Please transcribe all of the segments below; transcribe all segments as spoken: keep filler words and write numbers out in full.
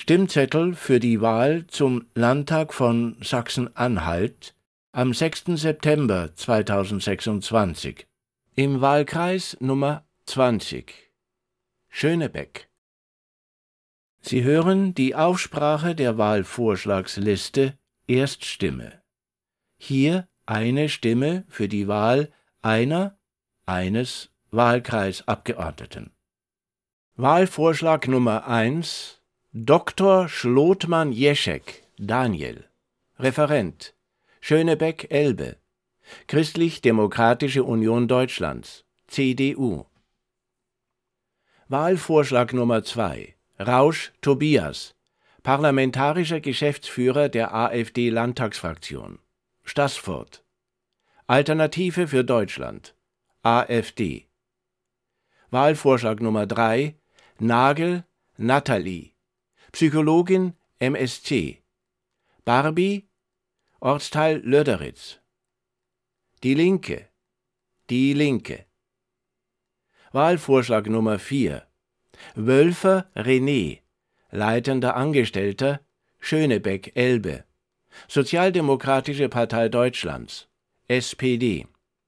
Stimmzettel für die Wahl zum Landtag von Sachsen-Anhalt am sechsten September zweitausendsechsundzwanzig im Wahlkreis Nummer zwanzig Schönebeck. Sie hören die Aufsprache der Wahlvorschlagsliste Erststimme. Hier eine Stimme für die Wahl einer, eines Wahlkreisabgeordneten. Wahlvorschlag Nummer eins Doktor Schlotmann-Jeschek, Daniel. Referent Schönebeck-Elbe, Christlich-Demokratische Union Deutschlands, C D U. Wahlvorschlag Nummer zwei Rausch Tobias, Parlamentarischer Geschäftsführer der AfD-Landtagsfraktion, Staßfurt. Alternative für Deutschland, AfD. Wahlvorschlag Nummer drei Nagel Nathalie, Psychologin M S C, Barbie, Ortsteil Löderitz. Die Linke, Die Linke. Wahlvorschlag Nummer vier Wölfer René, leitender Angestellter, Schönebeck-Elbe, Sozialdemokratische Partei Deutschlands, S P D.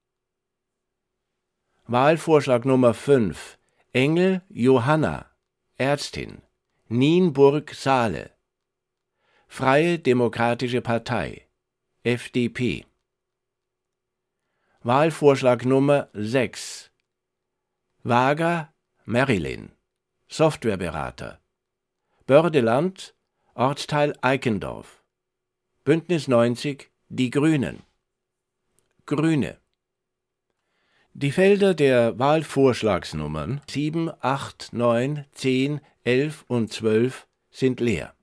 Wahlvorschlag Nummer fünf Engel Johanna, Ärztin, Nienburg-Saale, Freie Demokratische Partei, F D P. Wahlvorschlag Nummer sechs Wager Marilyn, Softwareberater, Bördeland, Ortsteil Eikendorf, Bündnis neunzig, Die Grünen. Grüne. Die Felder der Wahlvorschlagsnummern sieben, acht, neun, zehn, elf und zwölf sind leer.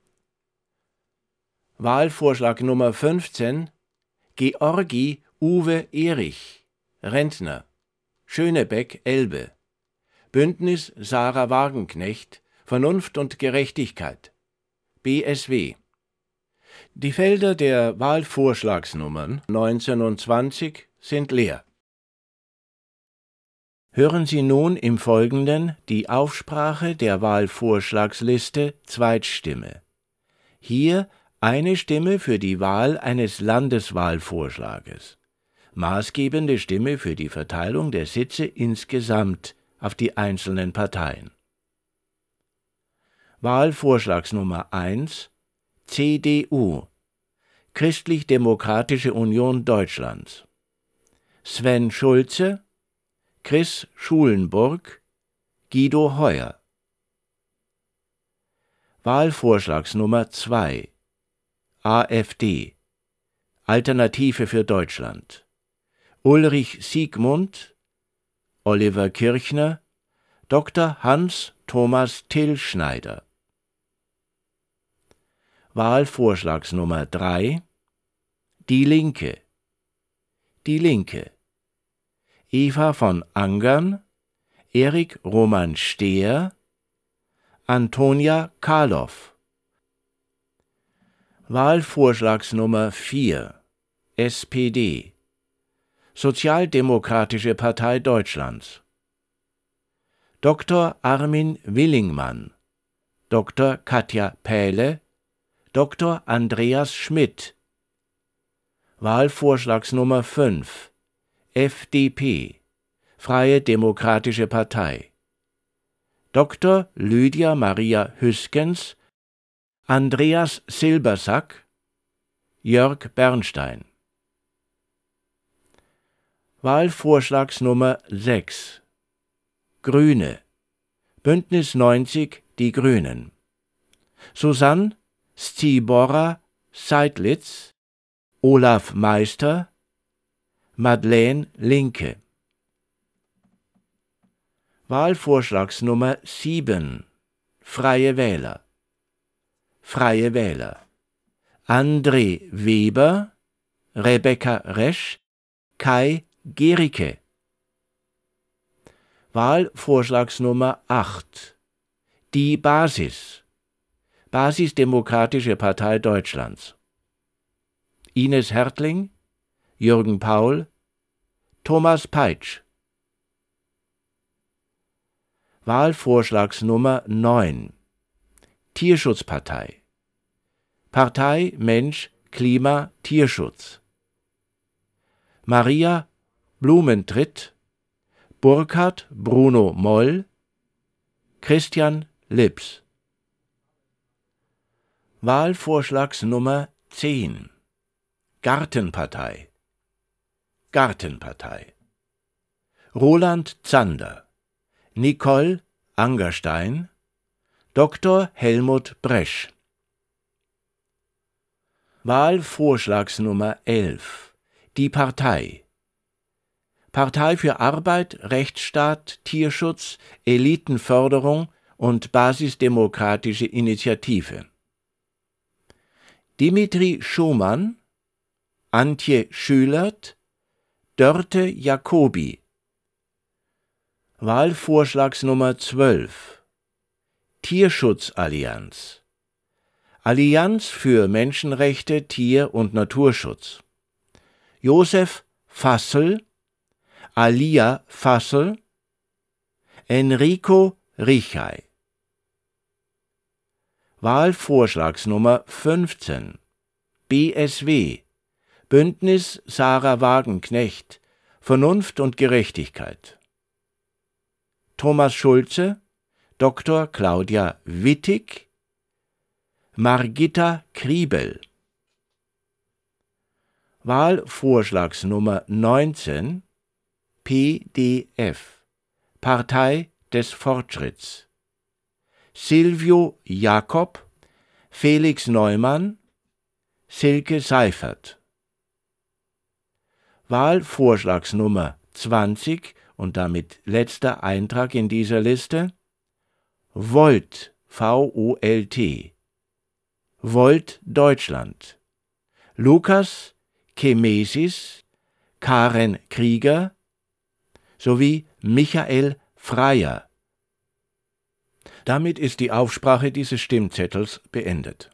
Wahlvorschlag Nummer fünfzehn Georgi Uwe Erich, Rentner, Schönebeck-Elbe, Bündnis Sarah Wagenknecht, Vernunft und Gerechtigkeit, B S W. Die Felder der Wahlvorschlagsnummern neunzehn und zwanzig sind leer. Hören Sie nun im Folgenden die Aufsprache der Wahlvorschlagsliste Zweitstimme. Hier eine Stimme für die Wahl eines Landeswahlvorschlages. Maßgebende Stimme für die Verteilung der Sitze insgesamt auf die einzelnen Parteien. Wahlvorschlagsnummer eins C D U, Christlich-Demokratische Union Deutschlands. Sven Schulze, Chris Schulenburg, Guido Heuer. Wahlvorschlagsnummer zwei AfD, Alternative für Deutschland. Ulrich Siegmund, Oliver Kirchner, Doktor Hans Thomas Tillschneider. Wahlvorschlagsnummer drei Die Linke, Die Linke. Eva von Angern, Erik Roman Stehr, Antonia Karloff. Wahlvorschlagsnummer vier S P D, Sozialdemokratische Partei Deutschlands. Doktor Armin Willingmann, Doktor Katja Pähle, Doktor Andreas Schmidt. Wahlvorschlagsnummer fünf F D P, Freie Demokratische Partei. Doktor Lydia Maria Hüskens, Andreas Silbersack, Jörg Bernstein. Wahlvorschlagsnummer sechs Grüne, Bündnis neunzig, Die Grünen. Susanne Szibora Seidlitz, Olaf Meister, Madeleine Linke. Wahlvorschlagsnummer sieben Freie Wähler. Freie Wähler. André Weber, Rebecca Resch, Kai Gericke. Wahlvorschlagsnummer acht Die Basis. Basisdemokratische Partei Deutschlands. Ines Hertling, Jürgen Paul, Thomas Peitsch. Wahlvorschlagsnummer neun Tierschutzpartei. Partei Mensch, Klima, Tierschutz. Maria Blumentritt, Burkhard Bruno Moll, Christian Lips. Wahlvorschlagsnummer zehn. Gartenpartei. Gartenpartei. Roland Zander, Nicole Angerstein, Doktor Helmut Bresch. Wahlvorschlagsnummer elf. Die Partei. Partei für Arbeit, Rechtsstaat, Tierschutz, Elitenförderung und basisdemokratische Initiative. Dimitri Schumann, Antje Schülert, Dörte Jacobi. Wahlvorschlagsnummer zwölf. Tierschutzallianz. Allianz für Menschenrechte, Tier- und Naturschutz. Josef Fassel, Alia Fassel, Enrico Richay. Wahlvorschlagsnummer fünfzehn. B S W. Bündnis Sarah Wagenknecht, Vernunft und Gerechtigkeit. Thomas Schulze, Doktor Claudia Wittig, Margitta Kriebel. Wahlvorschlagsnummer neunzehn. P D F. Partei des Fortschritts. Silvio Jakob, Felix Neumann, Silke Seifert. Wahlvorschlagsnummer zwanzig und damit letzter Eintrag in dieser Liste: Volt, V O L T. Volt Deutschland. Lukas Kemesis, Karen Krieger sowie Michael Freier. Damit ist die Aufsprache dieses Stimmzettels beendet.